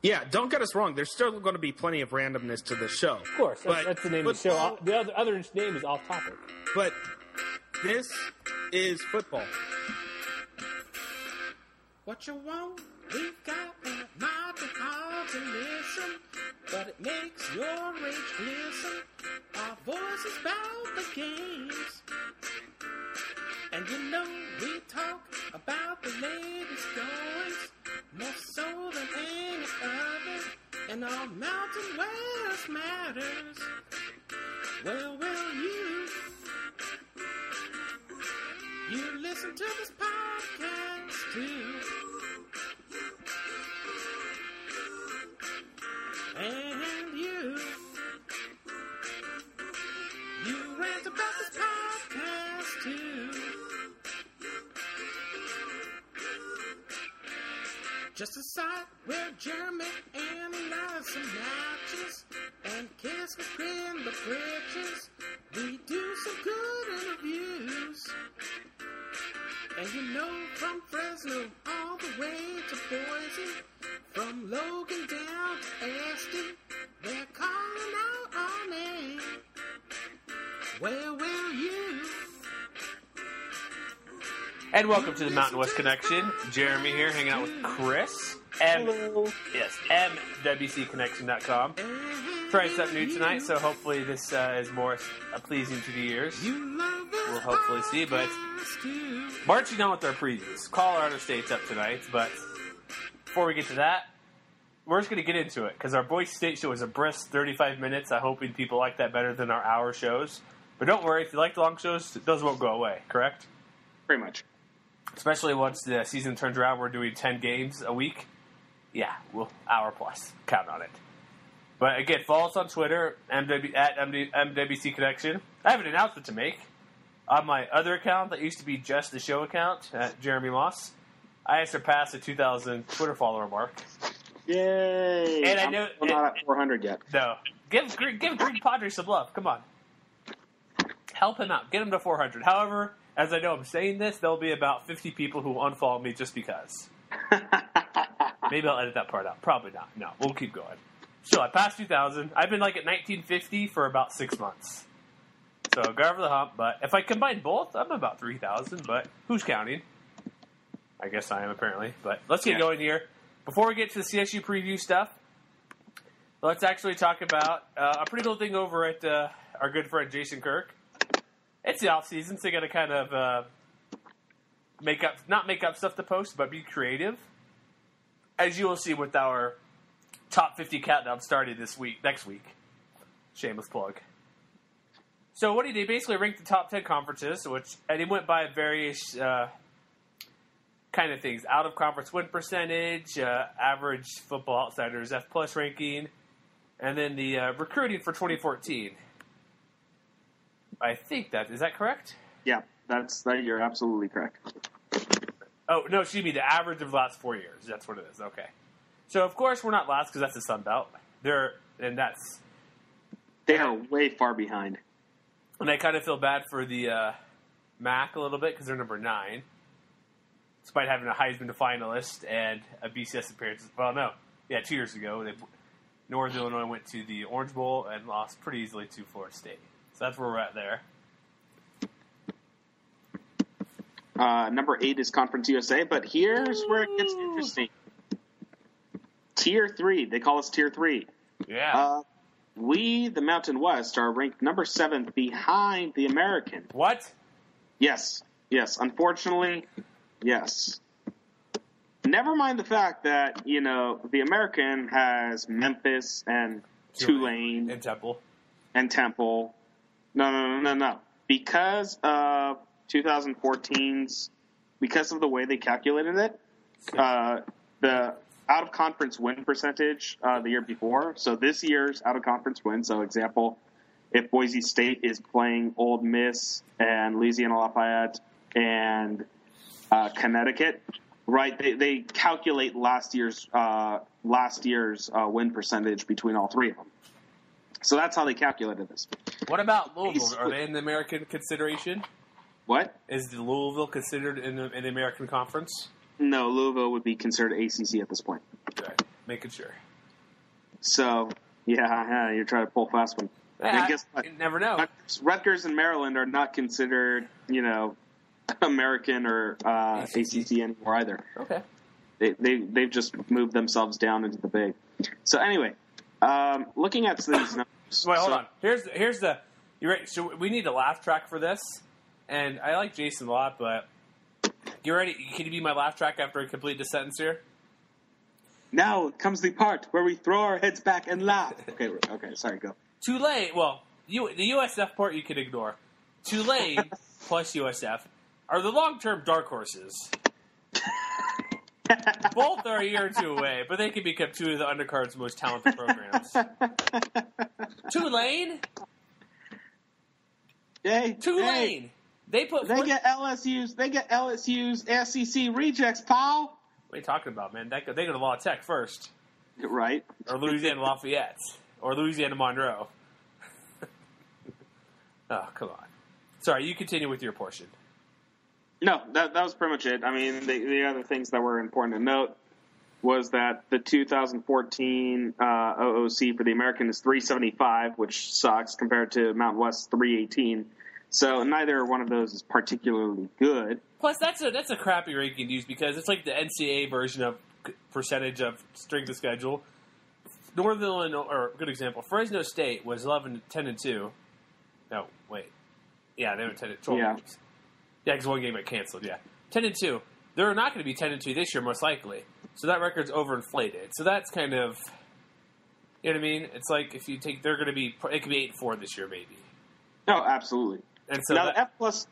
Yeah, don't get us wrong. There's still going to be plenty of randomness to the show. Of course, that's the name of the show. The other name is Off Topic. But this is football. What you want, we've got a mighty hard to listen, but it makes your rage glisten. Our voices about the games. And you know we talk about the latest goings, more so than any other, and our Mountain West matters. Well, you listen to this podcast too. And you rant about this podcast too. Just a site where Jeremy analyzes some matches and kiss the grin the bridges. We do some good interviews. And you know, from Fresno all the way to Boise, from Logan down to Aston, they're calling out our name. Where will you? And welcome to the Mountain West Connection. Jeremy here, hanging out with Chris. Hello. Yes, MWCConnection.com. Trying something new tonight, so hopefully this is more pleasing to the ears. We'll hopefully see, but marching on with our previews. Colorado State's up tonight, but before we get to that, we're just going to get into it, because our Boise State show is a brisk 35 minutes. I'm hoping people like that better than our hour shows. But don't worry, if you like the long shows, those won't go away, correct? Pretty much. Especially once the season turns around, we're doing 10 games a week. Yeah, we'll hour plus. Count on it. But again, follow us on Twitter, MWC Connection. I have an announcement to make. On my other account that used to be just the show account, at Jeremy Moss, I surpassed the 2,000 Twitter follower mark. Yay! And I know I'm not at 400 yet. No. Give Greg Padre some love. Come on. Help him out. Get him to 400. However, as I know I'm saying this, there'll be about 50 people who will unfollow me just because. Maybe I'll edit that part out. Probably not. No, we'll keep going. So I passed 2,000. I've been like at 1950 for about 6 months. So go over the hump. But if I combine both, I'm about 3,000. But who's counting? I guess I am apparently. But let's get going here. Before we get to the CSU preview stuff, let's actually talk about a pretty cool thing over at our good friend Jason Kirk. It's the off season, so you got to kind of not make up stuff to post, but be creative. As you will see with our top 50 countdown starting next week. Shameless plug. So what he did, he basically ranked the top 10 conferences, and he went by various kind of things: out of conference win percentage, average Football Outsiders F+ ranking, and then the recruiting for 2014. I think is that correct? Yeah, you're absolutely correct. Oh, no, excuse me, the average of the last 4 years. That's what it is. Okay. So, of course, we're not last because that's the Sun Belt. They are way far behind. And I kind of feel bad for the MAC a little bit because they're number 9. Despite having a Heisman finalist and a BCS appearance. Well, no. Yeah, 2 years ago, Northern Illinois went to the Orange Bowl and lost pretty easily to Florida State. So that's where we're at there. Number 8 is Conference USA, but here's where it gets interesting. Tier 3. They call us Tier 3. Yeah. We, the Mountain West, are ranked number 7 behind the American. What? Yes. Unfortunately, yes. Never mind the fact that, the American has Memphis and Tulane. And Temple. No. Because of 2014's, because of the way they calculated it, the out-of-conference win percentage the year before, so this year's out-of-conference win, so example, if Boise State is playing Ole Miss and Louisiana Lafayette and Connecticut, right, they calculate last year's win percentage between all three of them. So that's how they calculated this. What about Louisville? Are they in the American consideration? What? Is Louisville considered in the American Conference? No, Louisville would be considered ACC at this point. Okay, making sure. So, yeah, you're trying to pull fast one. Yeah, And guess what? you never know. Rutgers and Maryland are not considered, American or ACC anymore either. Okay. They've just moved themselves down into the Big. So anyway, looking at these numbers. Wait, hold on. Here's the. You're right. So we need a laugh track for this, and I like Jason a lot, but you ready? Can you be my laugh track after I complete the sentence here? Now comes the part where we throw our heads back and laugh. Okay, sorry, go. Tulane. Well, the USF part you can ignore. Tulane plus USF are the long-term dark horses. Both are a year or two away, but they can become two of the undercard's most talented programs. Tulane. Tulane. They get LSU's SEC rejects, pal. What are you talking about, man? They go to La Tech first. Right. Or Louisiana Lafayette. Or Louisiana Monroe. Oh, come on. Sorry, you continue with your portion. No, that was pretty much it. I mean, the other things that were important to note was that the 2014 OOC for the American is 375, which sucks compared to Mountain West's 318. So neither one of those is particularly good. Plus, that's a crappy ranking to use because it's like the NCAA version of percentage of strength of schedule. Northern Illinois, or good example, Fresno State was 10-2. No, wait. Yeah, they were 12 games. Yeah, because one game got canceled, yeah. 10-2. They're not going to be 10-2 this year, most likely. So that record's overinflated. So that's kind of, you know what I mean? It's like if you take, it could be 8-4 this year, maybe. No, absolutely. And so now the F plus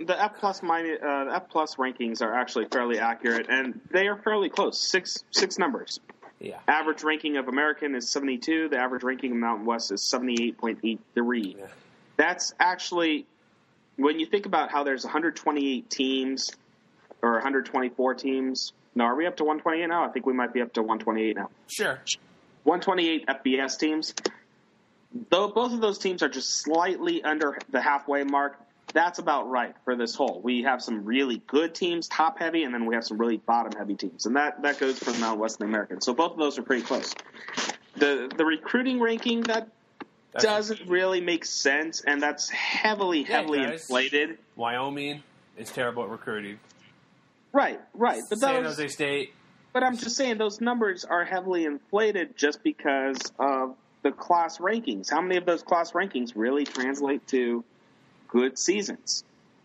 rankings are actually fairly accurate, and they are fairly close. Six numbers. Yeah. Average ranking of American is 72. The average ranking of Mountain West is 78.83. Yeah. That's actually, when you think about how there's 128 teams or 124 teams. No, are we up to 128 now? I think we might be up to 128 now. Sure. 128 FBS teams. Though both of those teams are just slightly under the halfway mark, that's about right for this whole. We have some really good teams, top-heavy, and then we have some really bottom-heavy teams. And that goes for the Mountain West and the American. So both of those are pretty close. The recruiting ranking, that's doesn't really make sense, and that's heavily inflated. Wyoming is terrible at recruiting. Right. But San Jose State. But I'm just saying those numbers are heavily inflated just because of the class rankings. How many of those class rankings really translate to good seasons?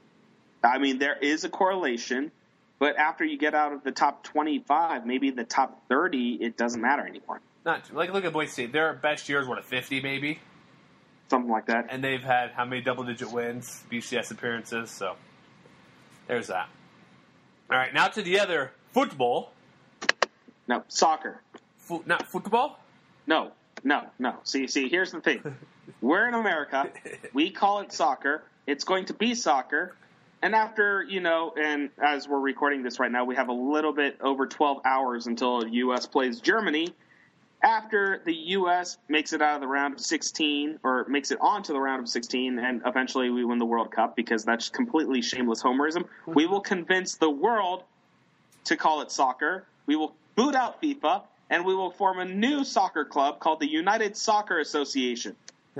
I mean, there is a correlation, but after you get out of the top 25, maybe the top 30, it doesn't matter anymore. Look at Boise State. Their best year is, 50 maybe? Something like that. And they've had how many double-digit wins, BCS appearances, so there's that. All right, now to the other football. No, soccer. Not football? No. See, here's the thing. We're in America. We call it soccer. It's going to be soccer. And after, and as we're recording this right now, we have a little bit over 12 hours until the U.S. plays Germany. After the U.S. makes it out of the round of 16, or makes it onto the round of 16, and eventually we win the World Cup, because that's completely shameless homerism, we will convince the world to call it soccer. We will boot out FIFA, and we will form a new soccer club called the United Soccer Association.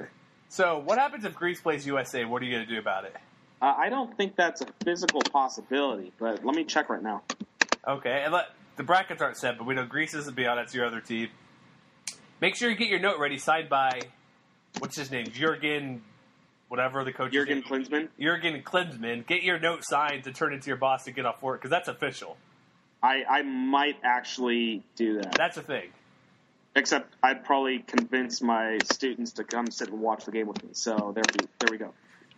So what happens if Greece plays USA? What are you going to do about it? I don't think that's a physical possibility, but let me check right now. Okay, and the brackets aren't set, but we know Greece isn't beyond. That's your other team. Make sure you get your note ready, signed by, what's his name, Jurgen, whatever the coach is. Jurgen Klinsmann? Jurgen Klinsmann. Get your note signed to turn into your boss to get off work, because that's official. I might actually do that. That's a thing. Except I'd probably convince my students to come sit and watch the game with me. So there we go.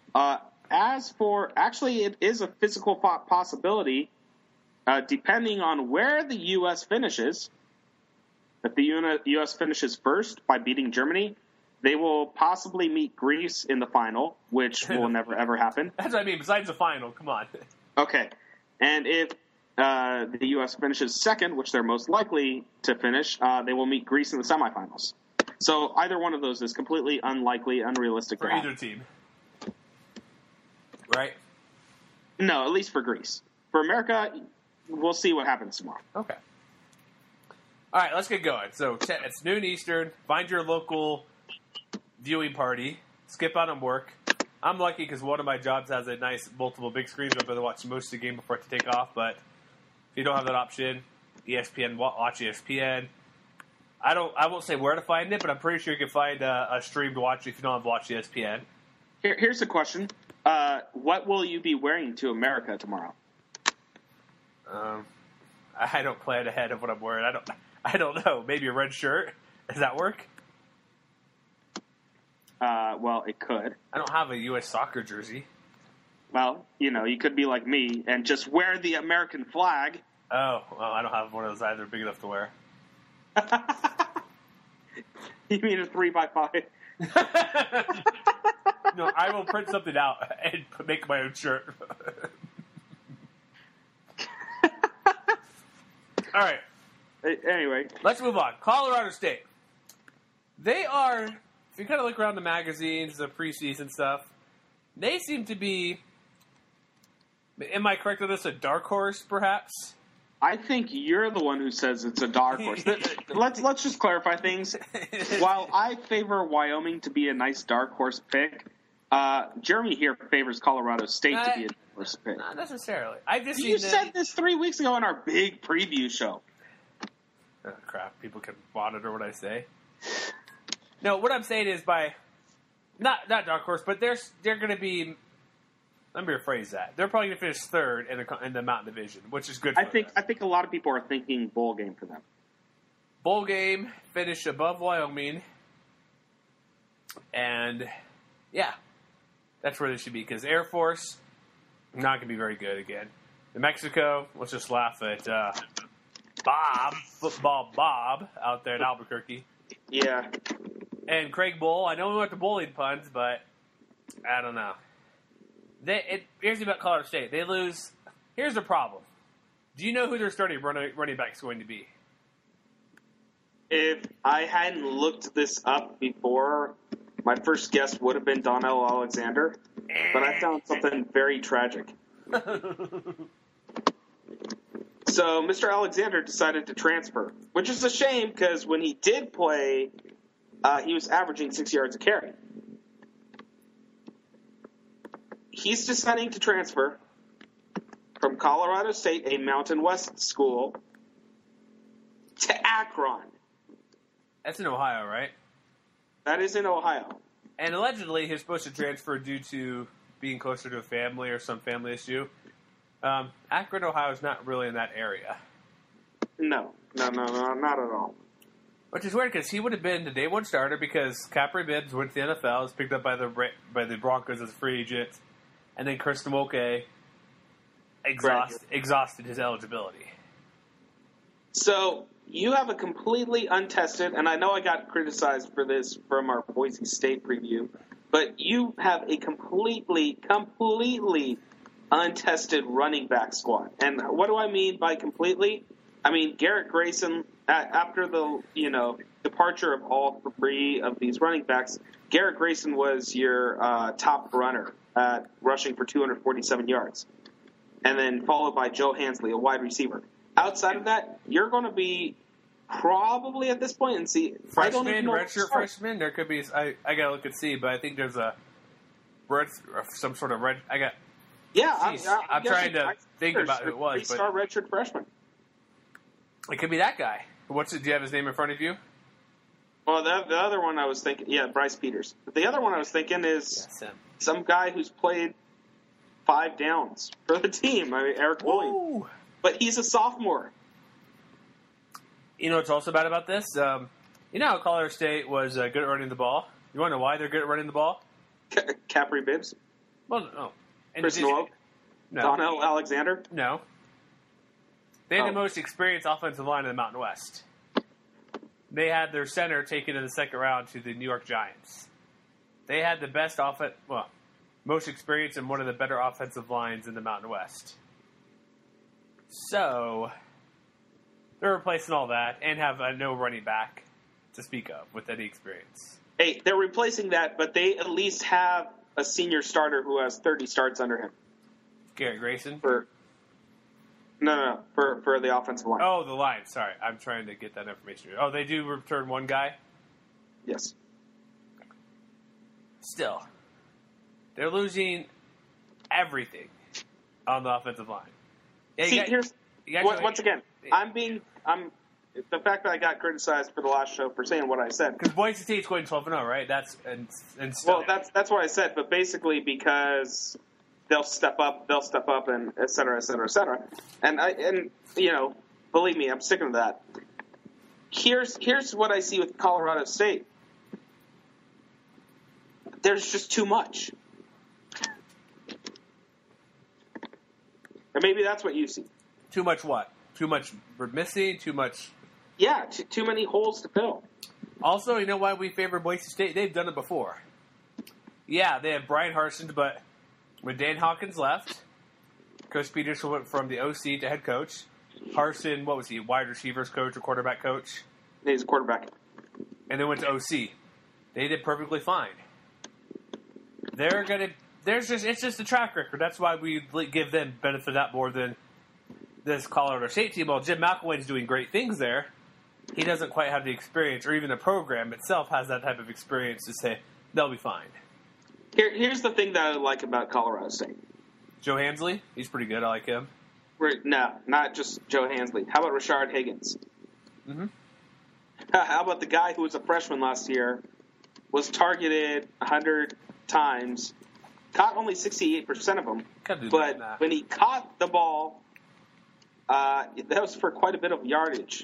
As for, actually, it is a physical possibility, depending on where the U.S. finishes. If the U.S. finishes first by beating Germany, they will possibly meet Greece in the final, which will never, ever happen. That's what I mean, besides the final. Come on. Okay. And if the U.S. finishes second, which they're most likely to finish, they will meet Greece in the semifinals. So either one of those is completely unlikely, unrealistic for either team. Right? No, at least for Greece. For America, we'll see what happens tomorrow. Okay. All right, let's get going. So it's noon Eastern. Find your local viewing party. Skip out on work. I'm lucky because one of my jobs has a nice multiple big screens. I'm going to watch most of the game before I have to take off. But if you don't have that option, ESPN, watch ESPN. I won't say where to find it, but I'm pretty sure you can find a stream to watch if you don't have Watch ESPN. Here's the question. What will you be wearing to America tomorrow? I don't plan ahead of what I'm wearing. I don't know. Maybe a red shirt. Does that work? Well, it could. I don't have a U.S. soccer jersey. Well, you could be like me and just wear the American flag. Oh, well, I don't have one of those either big enough to wear. You mean a 3x5? No, I will print something out and make my own shirt. All right. Anyway. Let's move on. Colorado State. They are, if you kind of look around the magazines, the preseason stuff, they seem to be, am I correct on this, a dark horse, perhaps? I think you're the one who says it's a dark horse. Let's just clarify things. While I favor Wyoming to be a nice dark horse pick, Jeremy here favors Colorado State to be a dark horse pick. Not necessarily. I've just You said this 3 weeks ago on our big preview show. Oh, crap. People can monitor what I say. No, what I'm saying is not dark horse, but they're going to be. Let me rephrase that. They're probably going to finish third in the Mountain Division, which is good for them. I think a lot of people are thinking bowl game for them. Bowl game, finish above Wyoming, and yeah, that's where they should be because Air Force not going to be very good again. New Mexico, let's just laugh at Football Bob out there in Albuquerque. Yeah. And Craig Bull. I know we went to bowling puns, but I don't know. Here's about Colorado State. They lose. Here's the problem. Do you know who their starting running back is going to be? If I hadn't looked this up before, my first guess would have been Donnell Alexander, but I found something very tragic. So Mr. Alexander decided to transfer, which is a shame because when he did play, he was averaging 6 yards a carry. He's deciding to transfer from Colorado State, a Mountain West school, to Akron. That's in Ohio, right? That is in Ohio. And allegedly, he's supposed to transfer due to being closer to a family or some family issue. Akron, Ohio is not really in that area. No, not at all. Which is weird because he would have been the day one starter because Capri Bibbs went to the NFL, was picked up by the Broncos as a free agent, and then Chris Nwoke exhausted his eligibility. So you have a completely untested, and I know I got criticized for this from our Boise State preview, but you have a completely untested running back squad. And what do I mean by completely? I mean, Garrett Grayson, after the departure of all three of these running backs, Garrett Grayson was your top runner at rushing for 247 yards. And then followed by Joe Hansley, a wide receiver. Outside of that, you're going to be probably at this point and see. Redshirt freshman? There could be. I got to look and see, but I think there's some sort of red. I'm trying to think about who it was. Three-star redshirt freshman. It could be that guy. Do you have his name in front of you? Well, the other one I was thinking, Bryce Peters. But the other one I was thinking is some guy who's played 5 downs for the team. I mean, Eric Williams. But he's a sophomore. You know what's also bad about this? You know how Colorado State was good at running the ball? You want to know why they're good at running the ball? Capri Bibbs? Well, no. Chris Nwoke? No. Donnell Alexander? No. They had the most experienced offensive line in the Mountain West. They had their center taken in the second round to the New York Giants. They had the best most experience and one of the better offensive lines in the Mountain West. So, they're replacing all that and have no running back to speak of with any experience. Hey, they're replacing that, but they at least have a senior starter who has 30 starts under him. Garrett Grayson? No. For the offensive line. Oh, the line. Sorry, I'm trying to get that information. Oh, they do return one guy? Yes. Still, they're losing everything on the offensive line. Yeah, once again, the fact that I got criticized for the last show for saying what I said. Because Boise State's going 12-0, right? That's what I said, but basically because they'll step up, and et cetera, et cetera, et cetera. And believe me, I'm sticking to that. Here's what I see with Colorado State. There's just too much. And maybe that's what you see. Too much what? Too much missing? Too much... Yeah, too many holes to fill. Also, you know why we favor Boise State? They've done it before. Yeah, they have Brian Harsin, but when Dan Hawkins left, Coach Peterson went from the OC to head coach. Harsin, what was he, wide receivers coach or quarterback coach? He's a quarterback. And then went to OC. They did perfectly fine. It's just a track record. That's why we give them benefit of that more than this Colorado State team. While Jim McElwain's doing great things there, he doesn't quite have the experience, or even the program itself has that type of experience to say they'll be fine. Here's the thing that I like about Colorado State. Joe Hansley, he's pretty good. I like him. No, not just Joe Hansley. How about Rashard Higgins? Mm-hmm. How about the guy who was a freshman last year, was targeted 100 times, caught only 68% of them, but when he caught the ball, that was for quite a bit of yardage.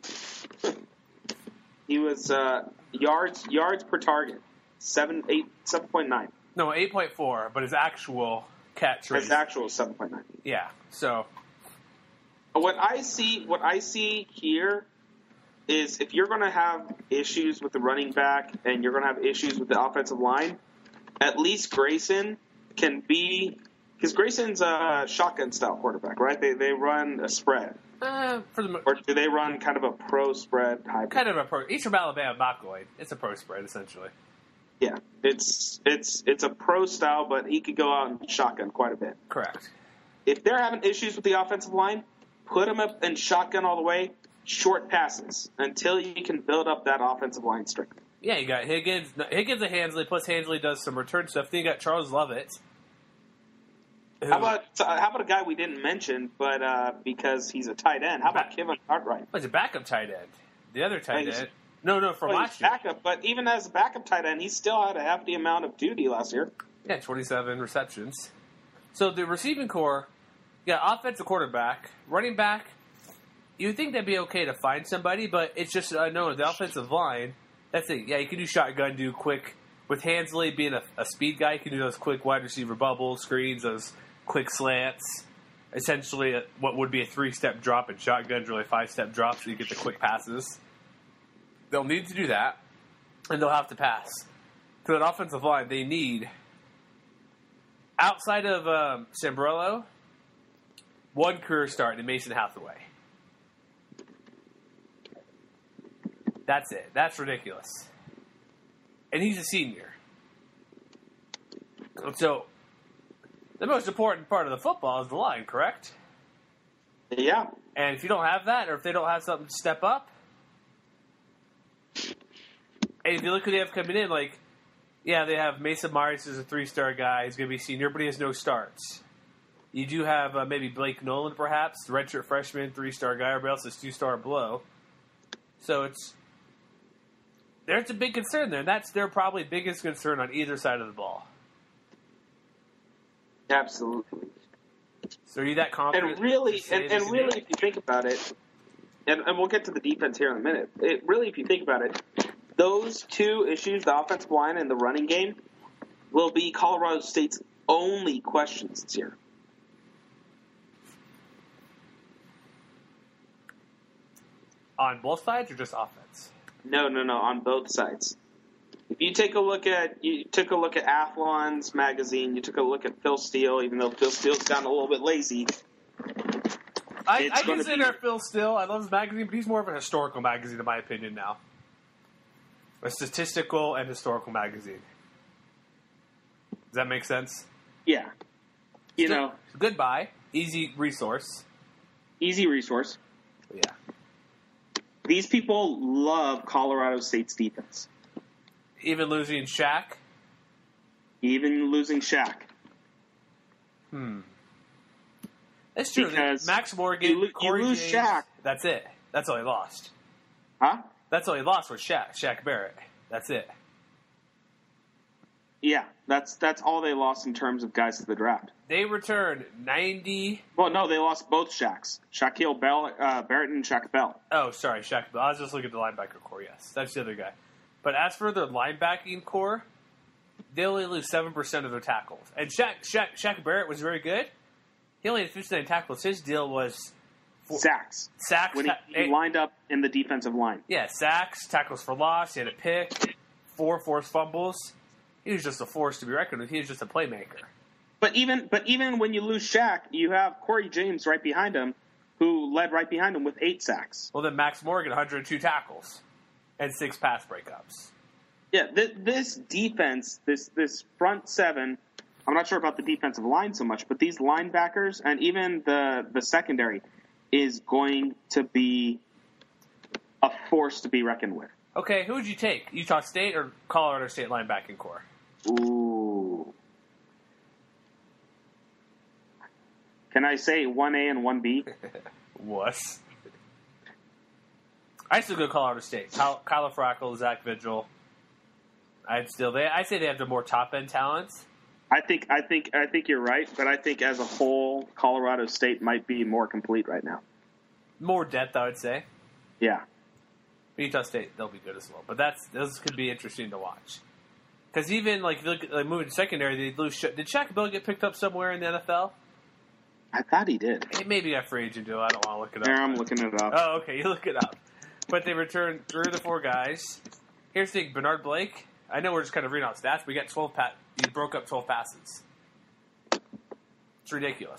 He was yards per target, 7.9. No, 8.4, but his actual catch rate. His actual 7.9. Yeah. So what I see here is if you're going to have issues with the running back and you're going to have issues with the offensive line, at least Grayson can be, because Grayson's a shotgun style quarterback, right? They run a spread. Or do they run kind of a pro spread hybrid? Kind of a pro. He's from Alabama, McElwain. It's a pro spread essentially. Yeah, it's a pro style, but he could go out and shotgun quite a bit. Correct. If they're having issues with the offensive line, put them up and shotgun all the way, short passes until you can build up that offensive line strength. Yeah, you got Higgins and Hansley, plus Hansley does some return stuff. Then you got Charles Lovett. How about a guy we didn't mention, but because he's a tight end? How about Kevin Cartwright? He's a backup tight end. The other tight end. No, from last year. Backup, but even as a backup tight end, he still had a hefty amount of duty last year. Yeah, 27 receptions. So the receiving core, offensive quarterback, running back. You would think that'd be okay to find somebody, but it's just no. The offensive line. That's it. Yeah, you can do shotgun, do quick. With Hansley being a speed guy, you can do those quick wide receiver bubble screens, those quick slants. Essentially, what would be a 3-step drop in shotgun's really a 5-step drop, so you get the quick passes. They'll need to do that, and they'll have to pass. To that offensive line, they need, outside of Sambrello, one career start in Mason Hathaway. That's it. That's ridiculous. And he's a senior. So, the most important part of the football is the line, correct? Yeah. And if you don't have that, or if they don't have something to step up, and if you look who they have coming in, they have Mason Myers as a 3-star guy. He's going to be senior, but he has no starts. You do have maybe Blake Nolan, perhaps, the redshirt freshman, 3-star guy. Everybody else is 2-star below. So there's a big concern there. And that's their probably biggest concern on either side of the ball. Absolutely. So are you that confident? And really, if you think about it, and we'll get to the defense here in a minute. If you think about it, those two issues, the offensive line and the running game, will be Colorado State's only questions this year. On both sides or just offense? No, on both sides. If you took a look at Athlon's magazine, you took a look at Phil Steele, even though Phil Steele's gotten a little bit lazy. I consider Phil Steele. I love his magazine, but he's more of a historical magazine, in my opinion, now. A statistical and historical magazine. Does that make sense? Yeah. Goodbye. Easy resource. easy resource. Yeah. These people love Colorado State's defense. Even losing Shaq? Even losing Shaq. That's true. Because Max Morgan, Corey you lose James, Shaq. That's it. That's all he lost. Huh? That's all he lost was Shaq Barrett. That's it. Yeah, that's all they lost in terms of guys to the draft. They returned 90. Well, no, they lost both Shaqs. Shaquille Barrett and Shaq Bell. Oh, sorry, Shaq. I was just looking at the linebacker core. Yes, that's the other guy. But as for their linebacking core, they only lose 7% of their tackles. And Shaq Barrett was very good. He only had 59 tackles. His deal was Sacks. When he lined up in the defensive line. Yeah, sacks, tackles for loss. He had a pick, 4 forced fumbles. He was just a force to be reckoned with. He was just a playmaker. But even when you lose Shaq, you have Corey James right behind him, who led right behind him with 8 sacks. Well, then Max Morgan, 102 tackles and 6 pass breakups. Yeah, this defense, this front seven, I'm not sure about the defensive line so much, but these linebackers and even the secondary is going to be a force to be reckoned with. Okay, who would you take? Utah State or Colorado State linebacking core? Ooh. Can I say 1A and 1B? Wuss. I still go Colorado State. Kyler Fackrell, Zach Vigil. I'd say they have the more top end talents. I think you're right, but I think as a whole, Colorado State might be more complete right now. More depth, I would say. Yeah. Utah State, they'll be good as well. But those could be interesting to watch. Because even if you look at moving secondary, they lose. Did Shaq Bell get picked up somewhere in the NFL? I thought he did. He maybe got free agent deal. I don't want to look it up. There, I'm looking it up. Oh, okay, you look it up. But they returned 3 of the 4 guys. Here's the thing, Bernard Blake. I know we're just kind of reading out stats, but he got 12 he broke up 12 passes. It's ridiculous.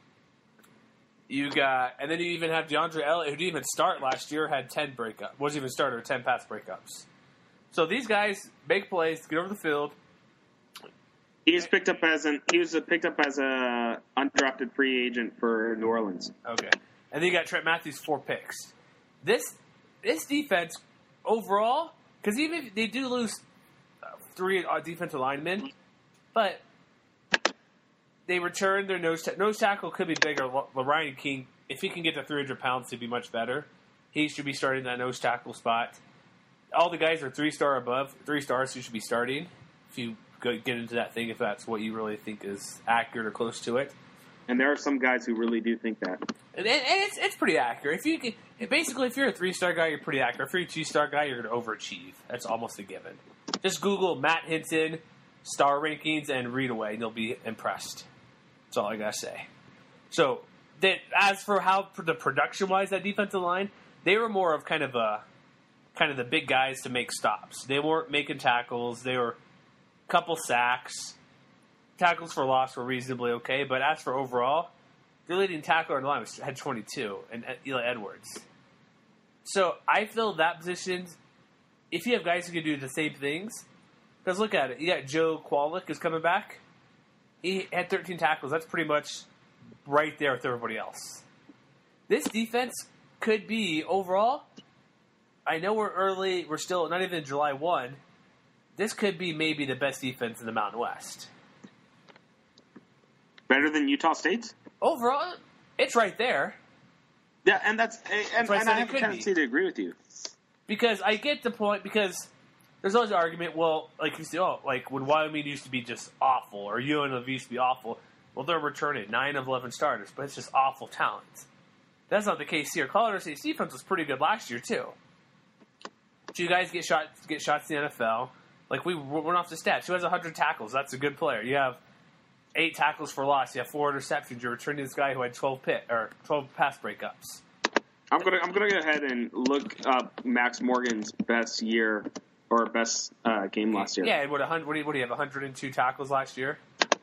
And then you even have DeAndre Elliott, who didn't even start last year, had 10 breakups. Wasn't even starter, 10 pass breakups. So these guys make plays, get over the field. He was picked up as a undrafted free agent for New Orleans. Okay, and then you got Trent Matthews 4 picks. This defense overall, because even if they do lose 3 defensive linemen, but they return their nose tackle could be bigger. Ryan King, if he can get to 300 pounds, he'd be much better. He should be starting that nose tackle spot. All the guys are 3-star above, 3 stars who should be starting. If you get into that thing, if that's what you really think is accurate or close to it. And there are some guys who really do think that. And it's pretty accurate. If you're a 3-star guy, you're pretty accurate. If you're a 2-star guy, you're going to overachieve. That's almost a given. Just Google Matt Hinton star rankings and read away, and you'll be impressed. That's all I gotta say. So, as for how the production-wise that defensive line, they were more of kind of the big guys to make stops. They weren't making tackles. They were a couple sacks. Tackles for loss were reasonably okay, but as for overall, their leading tackler on the line had 22, and Eli Edwards. So I feel that position, if you have guys who can do the same things, because look at it, you got Joe Kwolek is coming back. He had 13 tackles. That's pretty much right there with everybody else. This defense could be, overall, I know we're early, we're still not even July 1. This could be maybe the best defense in the Mountain West. Better than Utah State's? Overall, it's right there. Yeah, and I have a tendency to agree with you. Because I get the point, because there's always an argument, well, like you say, when Wyoming used to be just awful, or UNLV used to be awful, well, they're returning 9 of 11 starters, but it's just awful talent. That's not the case here. Colorado State's defense was pretty good last year, too. So you guys get shots in the NFL. Like, we went off the stats. Who has 100 tackles? That's a good player. You have 8 tackles for loss. You have 4 interceptions. You're returning this guy who had 12 pass breakups. I'm gonna go ahead and look up Max Morgan's best year or best game last year. Yeah, and what do you have? 102 tackles last year.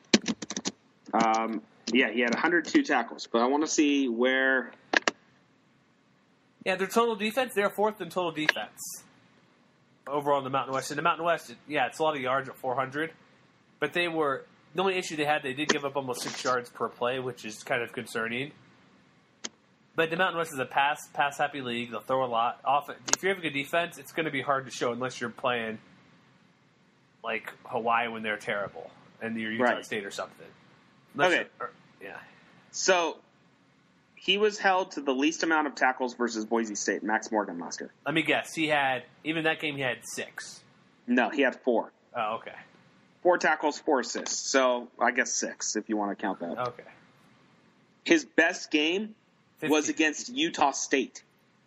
Yeah, he had 102 tackles, but I want to see where. Yeah, their total defense. They're 4th in total defense overall in the Mountain West. In the Mountain West, it's a lot of yards at 400, but they were. The only issue they did give up almost 6 yards per play, which is kind of concerning. But the Mountain West is a pass-happy league. They'll throw a lot. Often, if you have a good defense, it's going to be hard to show unless you're playing like Hawaii when they're terrible and you're Utah State or something. Yeah. So he was held to the least amount of tackles versus Boise State, Max Morgan last year. Let me guess. Even that game, he had 6. No, he had 4. Oh, okay. 4 tackles, 4 assists. So I guess 6 if you want to count that. Okay. His best game 50. was against Utah State.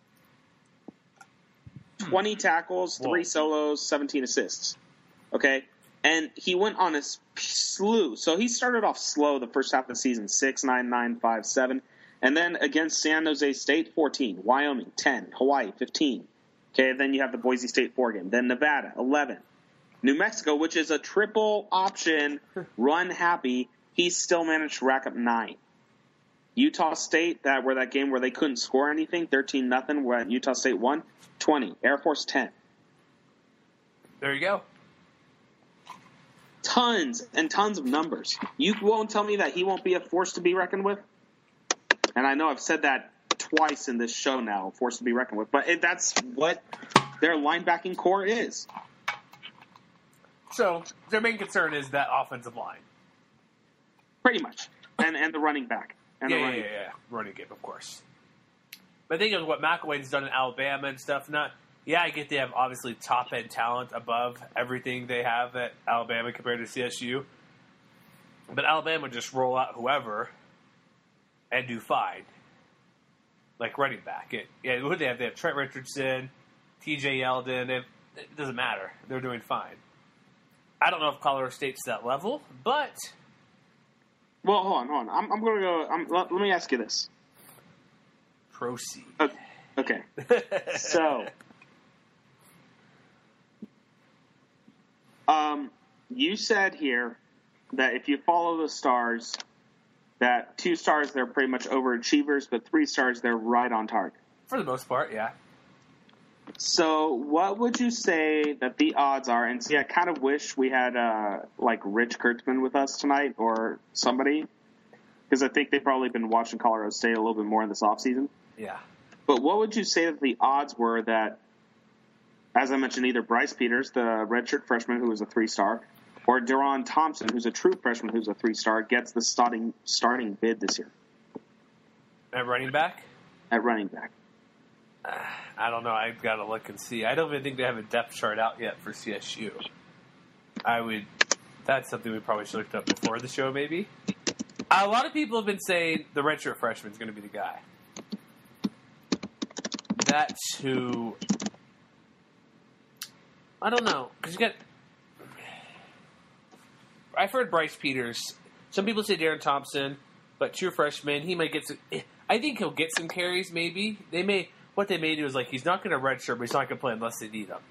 20 tackles, 3 solos, 17 assists. Okay? And he went on a slew. So he started off slow the first half of the season, 6, 9, 9, 5, 7. And then against San Jose State, 14. Wyoming, 10. Hawaii, 15. Okay, then you have the Boise State 4 game. Then Nevada, 11. New Mexico, which is a triple option, run happy, he still managed to rack up 9. Utah State, that game where they couldn't score anything, 13-0, where Utah State won, 20. Air Force, 10. There you go. Tons and tons of numbers. You won't tell me that he won't be a force to be reckoned with? And I know I've said that twice in this show now, force to be reckoned with. But that's what their linebacking core is. So their main concern is that offensive line. Pretty much. And the running back. And yeah. Running game, of course. But I think of what McElwain's done in Alabama and stuff. I get they have obviously top-end talent above everything they have at Alabama compared to CSU. But Alabama would just roll out whoever and do fine. Like running back. Who they have? They have Trent Richardson, TJ Yeldon. It doesn't matter. They're doing fine. I don't know if Colorado State's that level, but... Well, hold on. I'm going to go... let me ask you this. Proceed. Okay. So... you said here that if you follow the stars, that 2 stars, they're pretty much overachievers, but 3 stars, they're right on target. For the most part, yeah. So what would you say that the odds are? And see, I kind of wish we had, Rich Kurtzman with us tonight or somebody, because I think they've probably been watching Colorado State a little bit more in this offseason. Yeah. But what would you say that the odds were that, as I mentioned, either Bryce Peters, the redshirt freshman who was a 3-star, or Deron Thompson, who's a true freshman who's a 3-star, gets the starting bid this year? At running back? At running back. I don't know. I've got to look and see. I don't even think they have a depth chart out yet for CSU. That's something we probably should have looked up before the show, maybe. A lot of people have been saying the redshirt freshman is going to be the guy. That's who... I don't know. Because you got... I've heard Bryce Peters. Some people say Darren Thompson, but true freshman, he might get some... I think he'll get some carries, maybe. What they may do is, he's not going to redshirt, but he's not going to play unless they need him.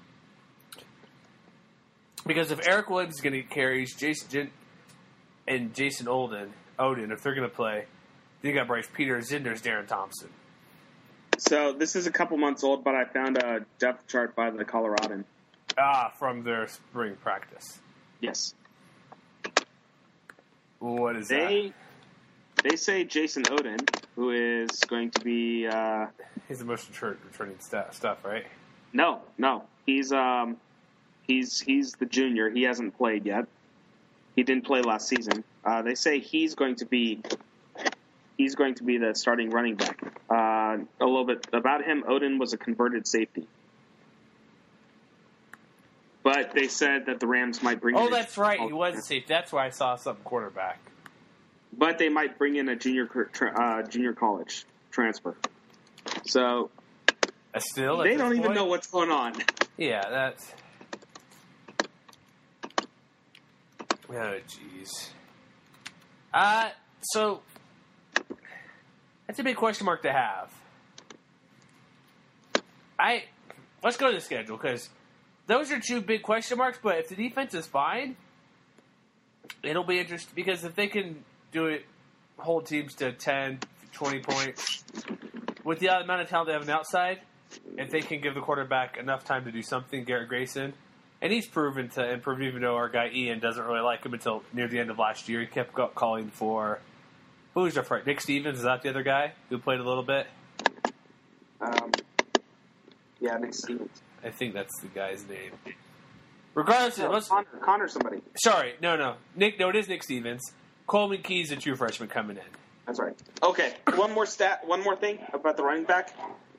Because if Eric Williams is going to get carries, Jason Odin, if they're going to play, then you got Bryce Peters, then there's Darren Thompson. So this is a couple months old, but I found a depth chart by the Coloradan. From their spring practice. Yes. What is that? They say Jason Odin, who is going to be... he's the most returning stuff, right? No. He's the junior. He hasn't played yet. He didn't play last season. They say he's going to be the starting running back. A little bit about him, Odin was a converted safety. But they said that the Rams might bring in... Oh, that's right. He was a safety. That's why I saw something quarterback. But they might bring in a junior college transfer. So they don't even know what's going on. Yeah, that's... Oh, jeez. So that's a big question mark to have. Let's go to the schedule, because those are 2 big question marks, but if the defense is fine, it'll be interesting, because if they can do it, hold teams to 10, 20 points, with the amount of talent they have on the outside, if they can give the quarterback enough time to do something, Garrett Grayson, and he's proven to improve, even though our guy Ian doesn't really like him until near the end of last year. He kept calling for, who was our friend? Nick Stevens, is that the other guy who played a little bit? Yeah, Nick Stevens. I think that's the guy's name. Regardless, let's... Connor somebody. Sorry, no. It is Nick Stevens. Coleman Key's a true freshman coming in. That's right. Okay, one more thing about the running back.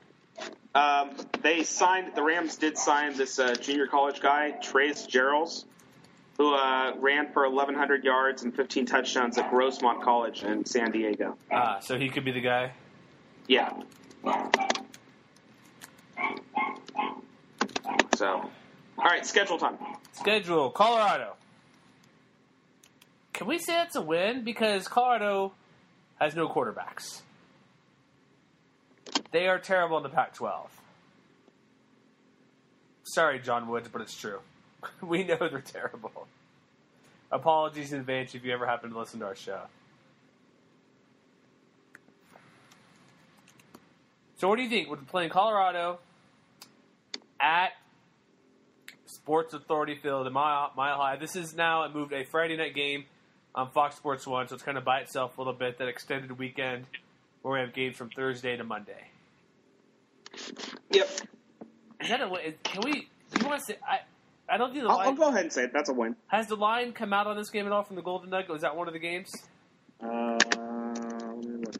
The Rams did sign this junior college guy, Trace Gerald, who ran for 1,100 yards and 15 touchdowns at Rosemont College in San Diego. So he could be the guy? Yeah. So, all right, schedule time. Schedule, Colorado. Can we say that's a win? Because Colorado has no quarterbacks. They are terrible in the Pac-12. Sorry, John Woods, but it's true. We know they're terrible. Apologies in advance if you ever happen to listen to our show. So what do you think? We're playing Colorado at Sports Authority Field in Mile High. This is now moved a Friday night game on Fox Sports 1, so it's kind of by itself a little bit, that extended weekend where we have games from Thursday to Monday. Yep. Is that a win? Can we... Do you want to say... I don't think the line... I'll go ahead and say it. That's a win. Has the line come out on this game at all from the Golden Nugget? Was that one of the games? Let me look.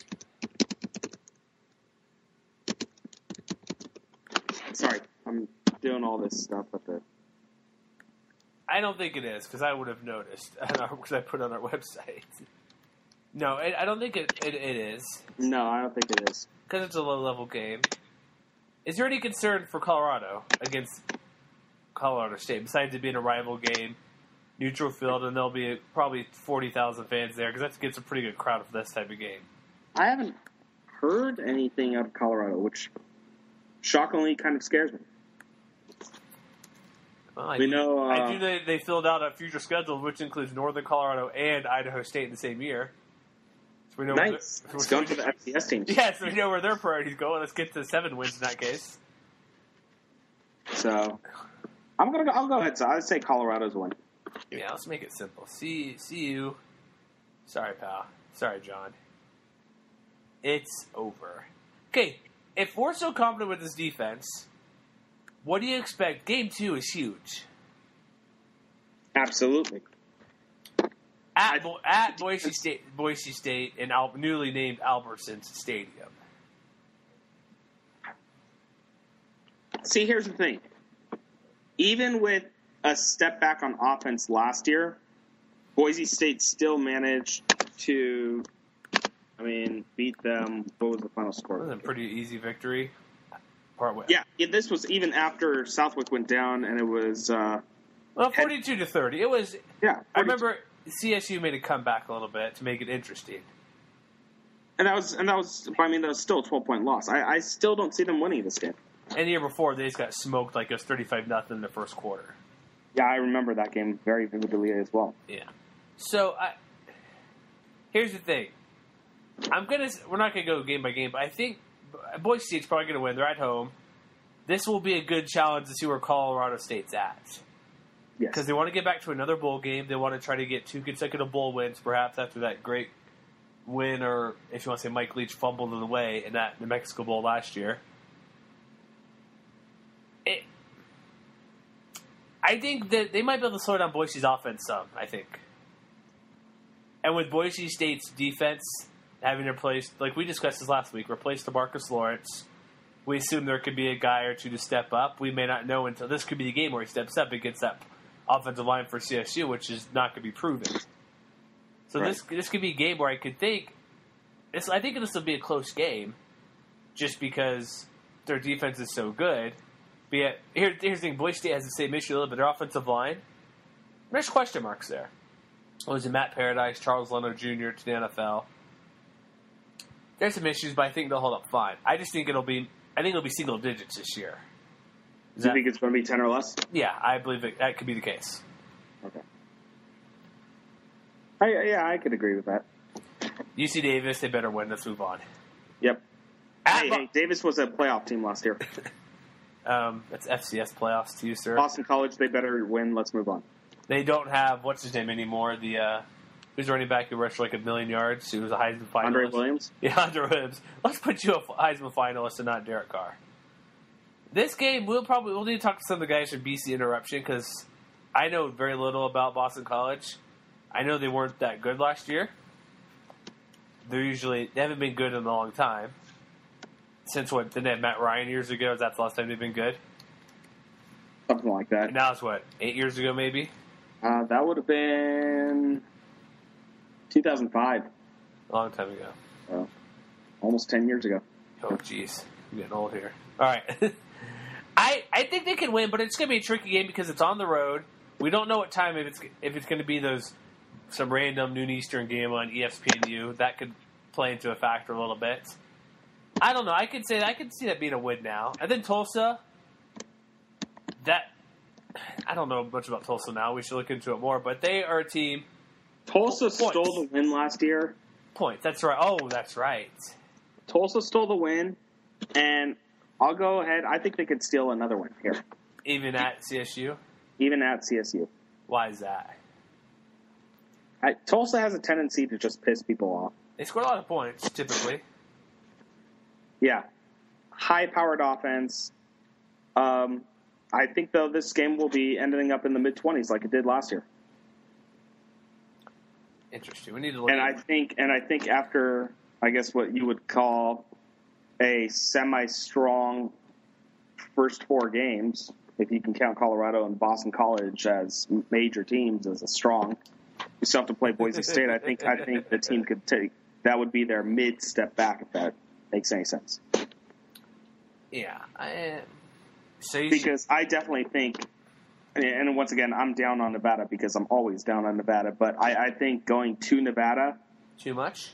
Sorry, I'm doing all this stuff at the... I don't think it is, because I would have noticed, because I put it on our website. No, I don't think it is. No, I don't think it is. Because it's a low-level game. Is there any concern for Colorado against Colorado State, besides it being a rival game, neutral field, and there'll be probably 40,000 fans there, because that gets a pretty good crowd for this type of game? I haven't heard anything out of Colorado, which shockingly kind of scares me. Well, I do know they filled out a future schedule, which includes Northern Colorado and Idaho State in the same year. So we know nice. It's going to the FCS teams. Yeah, so we know where their priorities go. Let's get to 7 wins in that case. So I'll go ahead. So I'd say Colorado's win. Yeah, let's make it simple. See you. Sorry, pal. Sorry, John. It's over. Okay, if we're so confident with this defense, what do you expect? Game 2 is huge. Absolutely. At Boise State in newly named Albertsons Stadium. See, here's the thing. Even with a step back on offense last year, Boise State still managed to, beat them. What was the final score? It was a pretty easy victory. Partway. Yeah, this was even after Southwick went down, and it was 42-30. It was. Yeah, 42. I remember CSU made a comeback a little bit to make it interesting. And that was still a 12-point loss. I still don't see them winning this game. And the year before, they just got smoked like it was 35-0 in the first quarter. Yeah, I remember that game very vividly as well. Yeah. So here's the thing. We're not gonna go game by game, but I think Boise State's probably gonna win. They're at home. This will be a good challenge to see where Colorado State's at. Yes. Because they want to get back to another bowl game. They want to try to get 2 consecutive bowl wins, perhaps after that great win, or if you want to say Mike Leach fumbled it away in that New Mexico Bowl last year. I think that they might be able to slow down Boise's offense some, I think. And with Boise State's defense having replaced, like we discussed this last week, replaced DeMarcus Lawrence, we assume there could be a guy or two to step up. We may not know until this could be the game where he steps up against that offensive line for CSU, which is not going to be proven. So right. This could be a game where I could think I think this will be a close game, just because their defense is so good. But yet, here's the thing: Boise State has the same issue a little bit. Their offensive line, there's question marks there. Was it Matt Paradise, Charles Leno Jr. to the NFL? There's some issues, but I think they'll hold up fine. I just think it'll be single digits this year. Do you think it's going to be 10 or less? Yeah, I believe that could be the case. Okay. I could agree with that. UC Davis, they better win. Let's move on. Yep. Hey, Davis was a playoff team last year. That's FCS playoffs too, sir. Boston College, they better win. Let's move on. They don't have what's his name anymore. The Who's running back who rushed like 1 million yards? Who was a Heisman finalist? Andre Williams? Yeah, Andre Williams. Let's put you a Heisman finalist and not Derek Carr. This game, we'll need to talk to some of the guys from BC Interruption because I know very little about Boston College. I know they weren't that good last year. They haven't been good in a long time. Since what? Didn't they have Matt Ryan years ago? Is that the last time they've been good? Something like that. And now it's what? 8 years ago, maybe? That would have been 2005. A long time ago. Almost 10 years ago. Oh, jeez. I'm getting old here. All right. I think they can win, but it's going to be a tricky game because it's on the road. We don't know what time, if it's going to be some random noon Eastern game on ESPNU. That could play into a factor a little bit. I don't know. I could see that being a win now. And then Tulsa, I don't know much about Tulsa now. We should look into it more. But they are a team. Tulsa stole the win last year. Points. That's right. Oh, that's right. Tulsa stole the win, and I'll go ahead. I think they could steal another win here. Even at CSU? Even at CSU. Why is that? Tulsa has a tendency to just piss people off. They score a lot of points, typically. Yeah. High-powered offense. I think, though, this game will be ending up in the mid-20s like it did last year. Interesting. We need to look and I think after, I guess, what you would call a semi-strong first 4 games, if you can count Colorado and Boston College as major teams as a strong, you still have to play Boise State. I think the team could take that would be their mid-step back, if that makes any sense. Yeah. Because I definitely think, and once again, I'm down on Nevada because I'm always down on Nevada, but I think going to Nevada... Too much?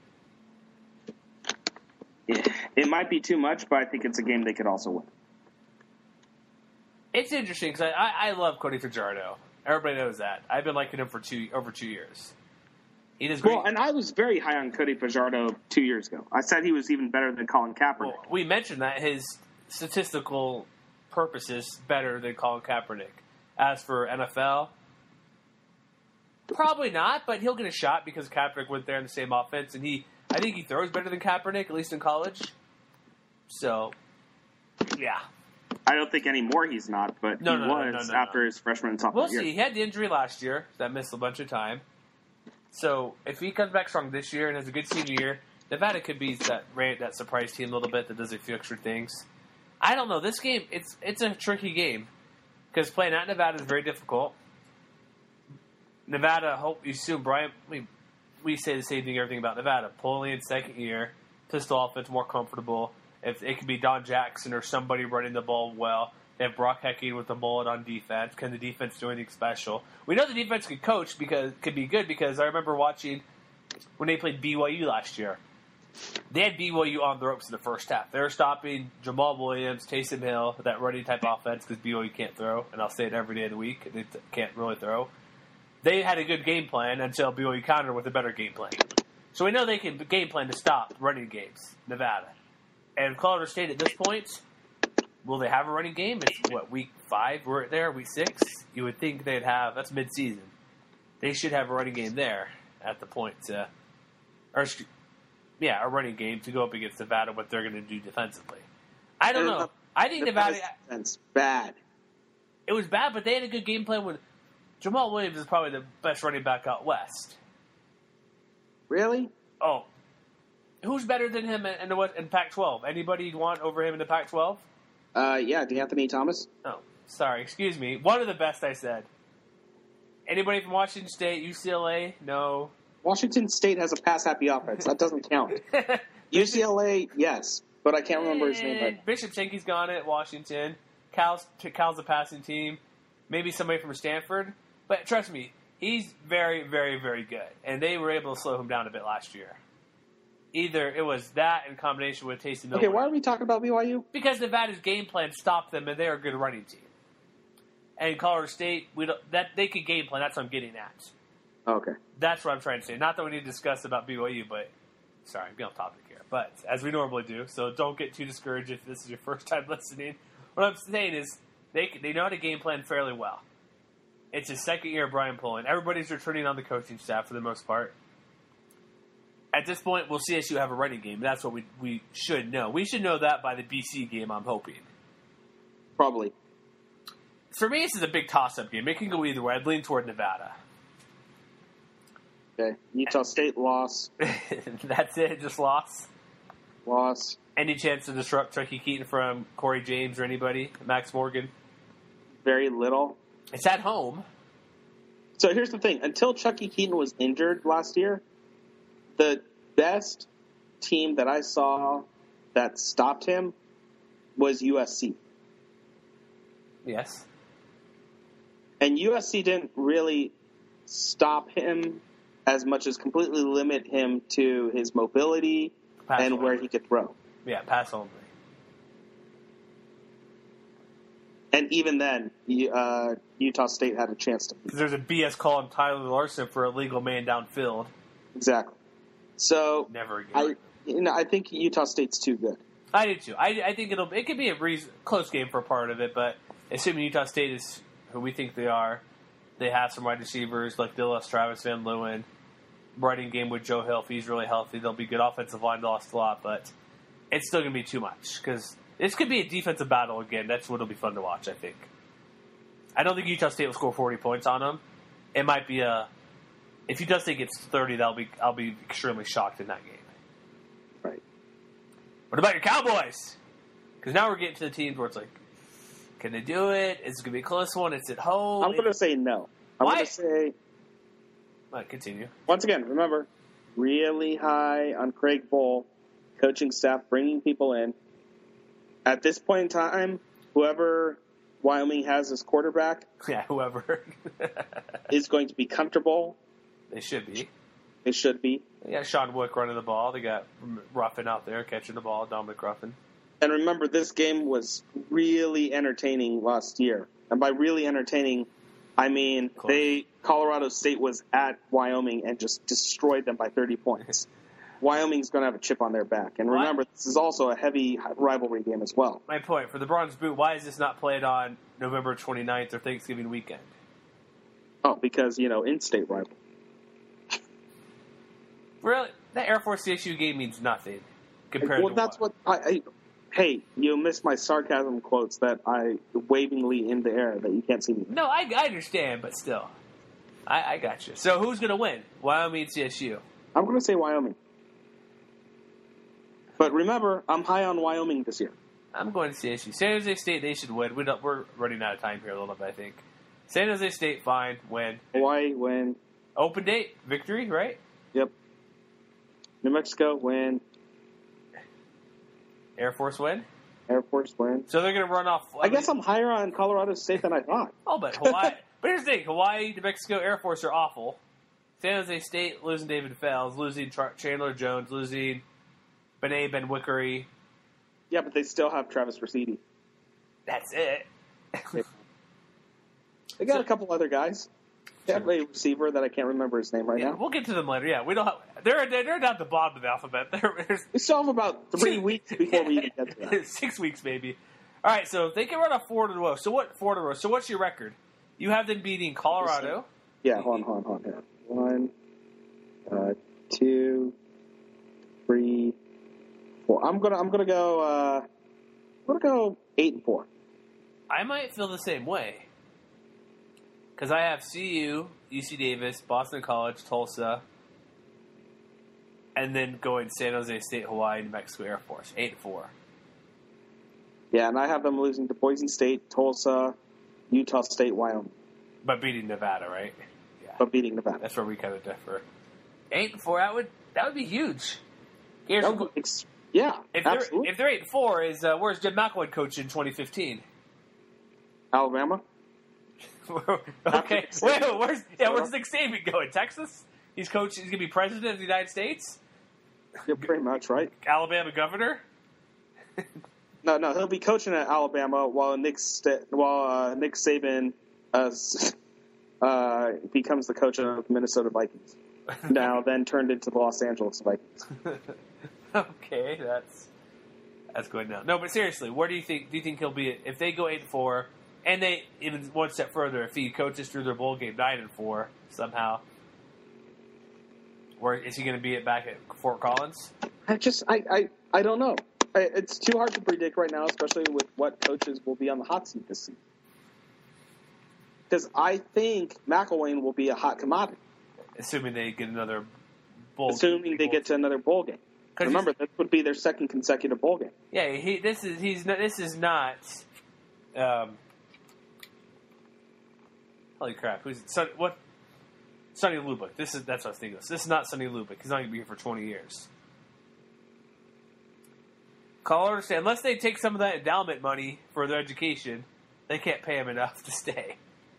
It might be too much, but I think it's a game they could also win. It's interesting because I love Cody Fajardo. Everybody knows that. I've been liking him for over 2 years. He does great. Well, and I was very high on Cody Fajardo 2 years ago. I said he was even better than Colin Kaepernick. Well, we mentioned that his statistical purposes better than Colin Kaepernick. As for NFL, probably not, but he'll get a shot because Kaepernick went there in the same offense, and I think he throws better than Kaepernick, at least in college. So, yeah. I don't think anymore he's not, but he was after his freshman and sophomore year. We'll see. He had the injury last year that missed a bunch of time. So if he comes back strong this year and has a good senior year, Nevada could be that surprise team a little bit that does a few extra things. I don't know. This game, it's a tricky game because playing at Nevada is very difficult. Nevada, you assume Brian. We say the same thing, everything about Nevada. Polian second year, pistol offense more comfortable. If it could be Don Jackson or somebody running the ball well. They have Brock Hecking with the mullet on defense. Can the defense do anything special? We know the defense could coach could be good because I remember watching when they played BYU last year. They had BYU on the ropes in the first half. They were stopping Jamal Williams, Taysom Hill, that running type offense because BYU can't throw, and I'll say it every day of the week. They can't really throw. They had a good game plan until BYU countered with a better game plan. So we know they can game plan to stop running games, Nevada. And Colorado State at this point, will they have a running game? It's, week 5 we're there, week 6? You would think they'd have, that's mid-season. They should have a running game there at the point a running game to go up against Nevada, what they're going to do defensively. I don't know. I think Nevada... That's bad. It was bad, but they had a good game plan with... Jamal Williams is probably the best running back out west. Really? Oh. Who's better than him in Pac-12? Anybody you'd want over him in the Pac-12? Yeah, DeAnthony Thomas. Oh, sorry. Excuse me. One of the best, I said. Anybody from Washington State, UCLA? No. Washington State has a pass-happy offense. That doesn't count. UCLA, yes, but I can't remember his name. Right. Bishop Sankey's gone at Washington. Cal's a passing team. Maybe somebody from Stanford. But trust me, he's very, very, very good. And they were able to slow him down a bit last year. Either it was that in combination with Taysom Hill. Okay, why are we talking about BYU? Because Nevada's game plan stopped them, and they're a good running team. And Colorado State, they could game plan. That's what I'm getting at. Okay. That's what I'm trying to say. Not that we need to discuss about BYU, but sorry, I'm getting off topic here. But as we normally do, so don't get too discouraged if this is your first time listening. What I'm saying is they know how to game plan fairly well. It's his second year of Brian Pullen. Everybody's returning on the coaching staff for the most part. At this point, we'll see CSU have a running game. That's what we should know. We should know that by the BC game, I'm hoping. Probably. For me, this is a big toss-up game. It can go either way. I'd lean toward Nevada. Okay. Utah State loss. That's it? Just loss? Loss. Any chance to disrupt Chucky Keaton from Corey James or anybody? Max Morgan? Very little. It's at home. So here's the thing. Until Chucky Keaton was injured last year, the best team that I saw that stopped him was USC. Yes. And USC didn't really stop him as much as completely limit him to his mobility Pass and only. where he could throw. Yeah, pass only. And even then, Utah State had a chance to. Because there's a BS call on Tyler Larson for a legal man downfield. Exactly. So Never again. I think Utah State's too good. I do too. I think it could be a close game for a part of it, but assuming Utah State is who we think they are, they have some wide receivers like Dillis, Travis Van Leeuwen, running game with Joe Hill. If he's really healthy, they'll be good. Offensive line lost a lot, but it's still going to be too much because this could be a defensive battle again. That's what will be fun to watch, I think. I don't think Utah State will score 40 points on them. It might be if Utah State gets 30, I'll be extremely shocked in that game. Right. What about your Cowboys? Because now we're getting to the teams where it's like, can they do it? Is it going to be a close one? It's at home. I'm going to say no. I'm Why? going to say, Continue. once again, remember, really high on Craig Bowl, coaching staff, bringing people in. At this point in time, whoever Wyoming has as quarterback Yeah, whoever. is going to be comfortable. They should be. They should be. They got Sean Wook running the ball. They got Ruffin out there catching the ball, Dominic Ruffin. And remember, this game was really entertaining last year. And by really entertaining, I mean Colorado State was at Wyoming and just destroyed them by 30 points. Wyoming's going to have a chip on their back. And remember, this is also a heavy rivalry game as well. My point, for the Bronze Boot, why is this not played on November 29th or Thanksgiving weekend? Oh, because, in-state rival. Really? That Air Force CSU game means nothing compared Well, to that's what hey, you missed my sarcasm quotes that I wavingly in the air that you can't see me. No, I understand, but still. I got you. So who's going to win? Wyoming, CSU? I'm going to say Wyoming. But remember, I'm high on Wyoming this year. I'm going to CSU. San Jose State, they should win. We're running out of time here a little bit, I think. San Jose State, fine, win. Hawaii, win. Open date, victory, right? Yep. New Mexico, win. Air Force win. Air Force, win. So they're going to run off. I guess I'm higher on Colorado State than I thought. Oh, but Hawaii. But here's the thing: Hawaii, New Mexico, Air Force are awful. San Jose State losing David Fells, losing Chandler Jones, losing Benet Ben Wickery. Yeah, but they still have Travis Rosidi. That's it. They got a couple other guys. They have a receiver that I can't remember his name right Yeah, now. we'll get to them later. Yeah, we don't. They're down at the bottom of the alphabet. We still have about 3 weeks before we even get to that. 6 weeks maybe. All right, so they can run off 4-0. So what? 4-0. So what's your record? You have them beating Colorado. Yeah, hold on here. 1, 2, 3, 4. I'm gonna go 8-4. I might feel the same way. Because I have CU, UC Davis, Boston College, Tulsa, and then going San Jose State, Hawaii, New Mexico Air Force. 8-4. Yeah, and I have them losing to Boise State, Tulsa, Utah State, Wyoming. But beating Nevada, right? Yeah. But beating Nevada. That's where we kind of differ. 8-4, that would be huge. Here's Yeah, if absolutely. If they're 8-4, is where's Jim McElwain coach in 2015? Alabama? Okay, where's Nick Saban going? Texas? He's gonna be president of the United States. Yeah, pretty much, right? Alabama governor. No, he'll be coaching at Alabama while Nick Saban becomes the coach of the Minnesota Vikings. Now, then turned into the Los Angeles Vikings. Okay, that's going down. No, but seriously, where do you think he'll be if they go 8-4 And they even one step further, if he coaches through their bowl game 9-4 somehow, where is he going to be back at Fort Collins? I don't know. It's too hard to predict right now, especially with what coaches will be on the hot seat this season. Because I think McElwain will be a hot commodity. Assuming they get another bowl game. Assuming they get to another bowl game. Remember, this would be their second consecutive bowl game. Yeah, this is not. Holy crap! Who's what? Sonny Lubick. That's what I was thinking. This is not Sonny Lubick. He's not going to be here for 20 years. Colorado State, unless they take some of that endowment money for their education, they can't pay him enough to stay.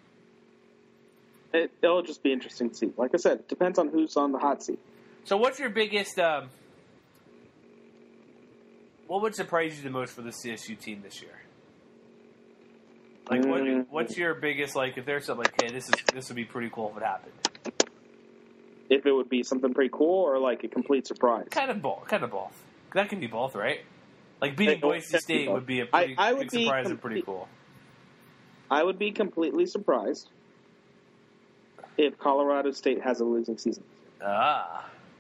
It'll just be interesting to see. Like I said, it depends on who's on the hot seat. So what's your biggest... what would surprise you the most for the CSU team this year? Like, what's your biggest, like, if there's something like, hey, this would be pretty cool if it happened? If it would be something pretty cool or, like, a complete surprise? Kind of both. That can be both, right? Like, beating Boise State would be a pretty big surprise and pretty cool. I would be completely surprised if Colorado State has a losing season. What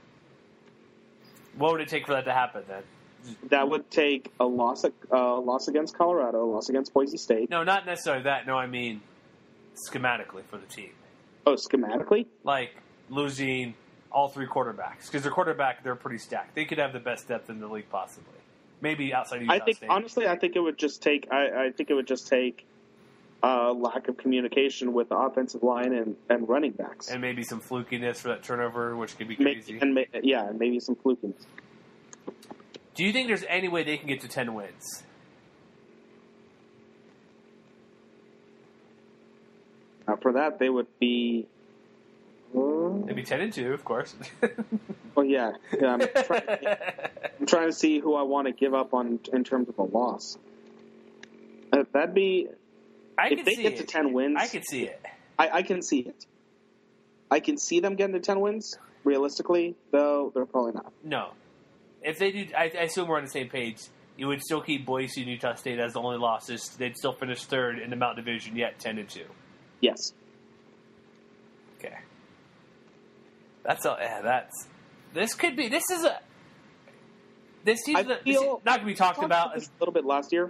would it take for that to happen, then? That would take a loss against Colorado, a loss against Boise State. No, not necessarily that. No, I mean schematically for the team. Oh, schematically? Like losing all three quarterbacks. Because their quarterback, they're pretty stacked. They could have the best depth in the league possibly. Maybe outside of Utah State. Honestly, I think it would just take lack of communication with the offensive line and running backs. And maybe some flukiness for that turnover, which could be crazy. And maybe some flukiness. Do you think there's any way they can get to 10 wins? For that, they would be... They'd be 10-2, of course. Oh, yeah. I'm trying to see who I want to give up on in terms of a loss. That'd be... If they get to 10 wins... I could see it. I can see it. I can see them getting to 10 wins. Realistically, though, they're probably not. No. If they do, I assume we're on the same page. You would still keep Boise and Utah State as the only losses. They'd still finish third in the Mountain Division, yet 10-2. Yes. Okay. This could be. This team's not going to be talked about. A little bit last year,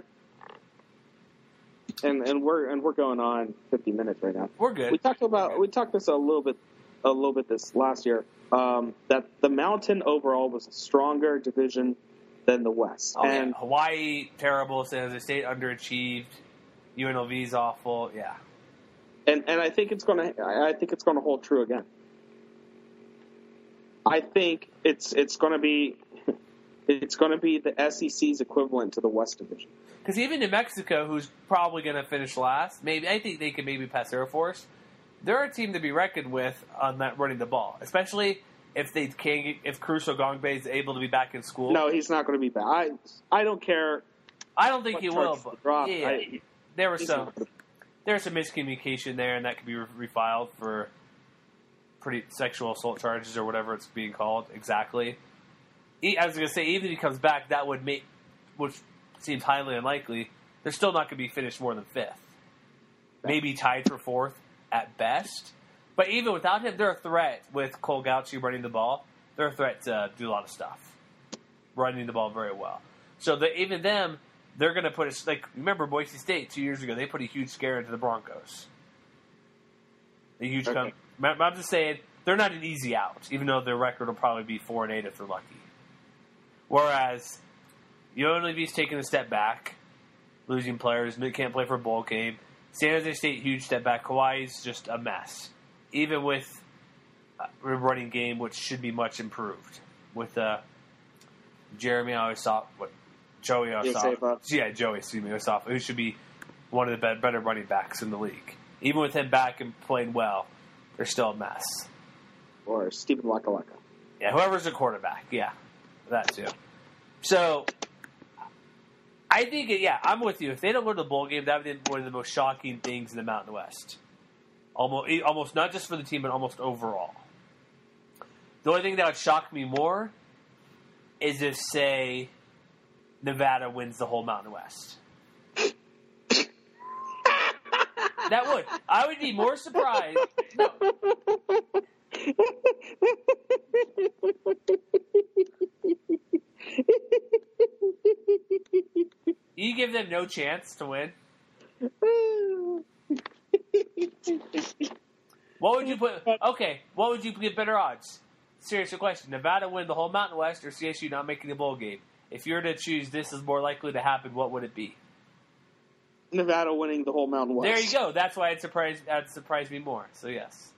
and we're going on 50 minutes right now. We're good. We talked this a little bit this last year. That the Mountain overall was a stronger division than the West. Oh, and yeah. Hawaii, terrible. San Jose State, underachieved. UNLV's awful. Yeah. And I think it's gonna hold true again. I think it's gonna be the SEC's equivalent to the West Division. Because even New Mexico, who's probably going to finish last, I think they could maybe pass Air Force. They're a team to be reckoned with on that running the ball, especially if Crusoe Gongbe is able to be back in school. No, he's not going to be back. I don't care. I don't think he will. But there was some miscommunication there, and that could be refiled for pretty sexual assault charges or whatever it's being called exactly. I was going to say, even if he comes back, that would make, which seems highly unlikely, they're still not going to be finished more than fifth. Maybe tied for fourth at best. But even without him, they're a threat with Cole Gauchi running the ball. They're a threat to do a lot of stuff. Running the ball very well. So even them, they're going to put remember Boise State 2 years ago, they put a huge scare into the Broncos. I'm just saying, they're not an easy out, even though their record will probably be 4-8 if they're lucky. Whereas UNLV's taking a step back, losing players, can't play for a bowl game. San Jose State, huge step back. Hawaii's just a mess. Even with a running game, which should be much improved. With Joey Ossoff. Joey Ossoff, who should be one of the better running backs in the league. Even with him back and playing well, they're still a mess. Or Stephen Wakalaka. Yeah, whoever's the quarterback. Yeah, that too. So, I think, I'm with you. If they don't go to the bowl game, that would be one of the most shocking things in the Mountain West. Almost not just for the team, but almost overall. The only thing that would shock me more is if, say, Nevada wins the whole Mountain West. That would. I would be more surprised. No. You give them no chance to win. What would you put? Okay, what would you get better odds? Serious question. Nevada win the whole Mountain West or CSU not making the bowl game? If you were to choose this is more likely to happen, what would it be? Nevada winning the whole Mountain West. There you go. That's why it surprised me more. So yes.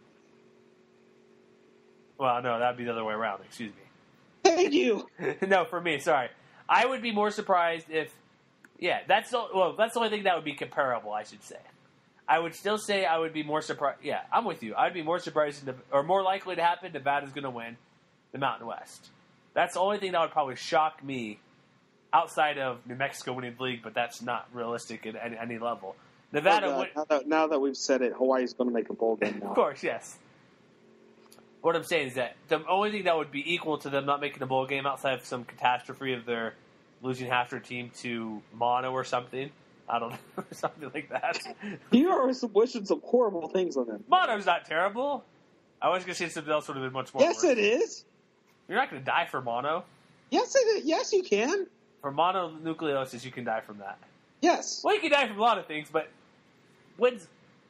Well, no, that'd be the other way around. Excuse me. Thank you. No, for me. Sorry. I would be more surprised if. Yeah, that's the only thing that would be comparable. I should say. I would still say I would be more surprised. Yeah, I'm with you. I'd be more surprised or more likely to happen. Nevada's going to win the Mountain West. That's the only thing that would probably shock me outside of New Mexico winning the league, but that's not realistic at any level. Nevada. Now that we've said it, Hawaii's going to make a bowl game now. Of course, yes. What I'm saying is that the only thing that would be equal to them not making a bowl game outside of some catastrophe of their losing half their team to Mono or something. I don't know, something like that. You are wishing some horrible things on them. Mono's not terrible. I was going to say something else would have been much more Yes, worse. it is. You're not going to die for Mono. Yes, it is. Yes, you can. For mononucleosis, you can die from that. Yes. Well, you can die from a lot of things, but when's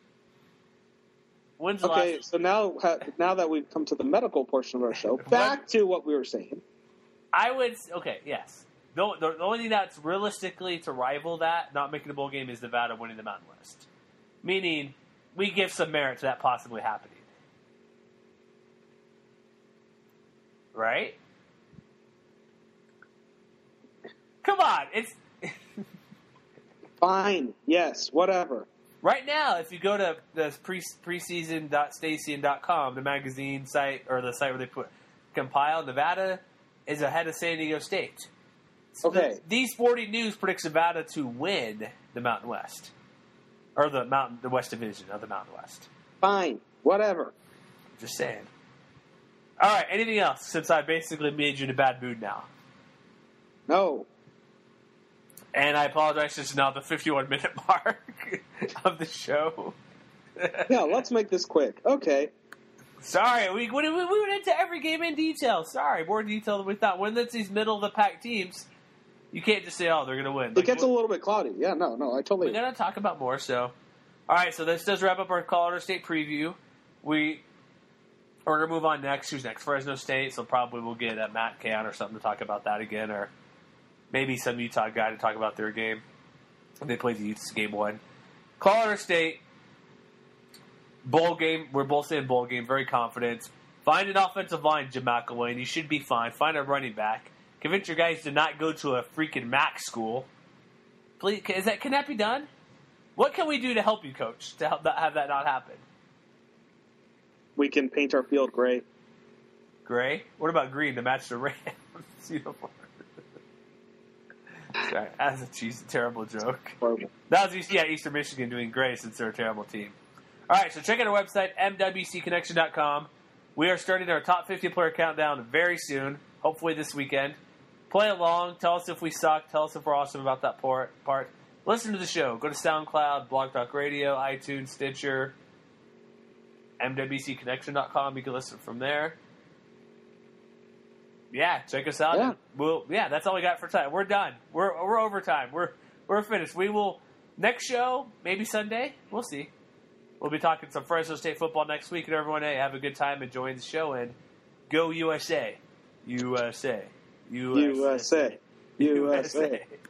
the Okay, last... so now that we've come to the medical portion of our show, back to what we were saying. I would... Okay, yes. The only thing that's realistically to rival that, not making a bowl game, is Nevada winning the Mountain West. Meaning, we give some merit to that possibly happening. Right? Come on, it's... Fine. Yes. Whatever. Right now, if you go to the preseason.stacian.com, the magazine site, or the site where they compile, Nevada is ahead of San Diego State. Okay. These 40 News predicts Nevada to win the Mountain West. Or the West Division of the Mountain West. Fine. Whatever. Just saying. All right, anything else, since I basically made you in a bad mood now? No. And I apologize, this is now the 51-minute mark of the show. Yeah, let's make this quick. Okay. Sorry, we went into every game in detail. Sorry, more detail than we thought. When it's these middle-of-the-pack teams, you can't just say, oh, they're going to win. It gets a little bit cloudy. Yeah, no, I totally... We're going to talk about more, so... All right, so this does wrap up our Colorado State preview. We're going to move on next. Who's next? Fresno State, so probably we'll get Matt Can or something to talk about that again, or maybe some Utah guy to talk about their game. They played the Utes game one. Colorado State, bowl game. We're both saying bowl game, very confident. Find an offensive line, Jim McElwain. You should be fine. Find a running back. Convince your guys to not go to a freaking MAC school. Please, can that be done? What can we do to help you, Coach, to help have that not happen? We can paint our field gray. Gray? What about green to match the Rams uniform? Sorry, that's a terrible joke. Horrible. That was Eastern Michigan doing gray since they're a terrible team. All right, so check out our website, mwcconnection.com. We are starting our top 50 player countdown very soon, hopefully this weekend. Play along. Tell us if we suck. Tell us if we're awesome about that part. Listen to the show. Go to SoundCloud, Blog Talk Radio, iTunes, Stitcher, mwcconnection.com. You can listen from there. Yeah, check us out. Yeah. That's all we got for time. We're done. We're over time. We're finished. We will next show, maybe Sunday. We'll see. We'll be talking some Fresno State football next week, and everyone, hey, have a good time enjoying the show, and go USA. USA. USA. USA. USA.